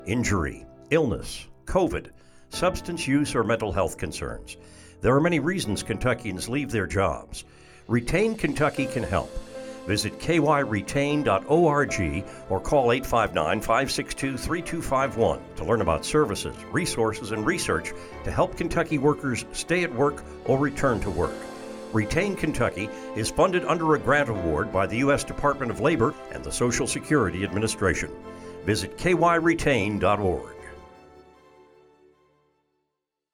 injury, illness, COVID, substance use, or mental health concerns. There are many reasons Kentuckians leave their jobs. Retain Kentucky can help. Visit kyretain.org or call 859-562-3251 to learn about services, resources, and research to help Kentucky workers stay at work or return to work. Retain Kentucky is funded under a grant award by the U.S. Department of Labor and the Social Security Administration. Visit kyretain.org.